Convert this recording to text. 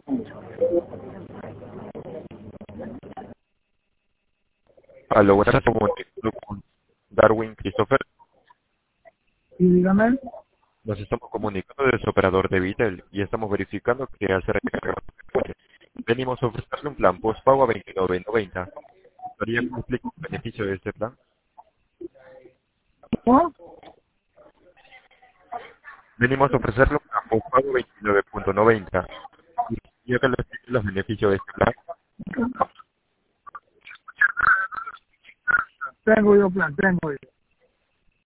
Aló, buenas tardes, comunicando con Darwin Christopher. Y dígame. Nos estamos comunicando desde su operador de Vitel y estamos verificando que hace recarga. Venimos a ofrecerle un plan postpago a 29.90. ¿Gustaría que me explique el beneficio de este plan? ¿No? Venimos a ofrecerle un plan postpago a 29.90. ¿Gustaría que le explique los beneficios de este plan? Tengo yo plan, tengo.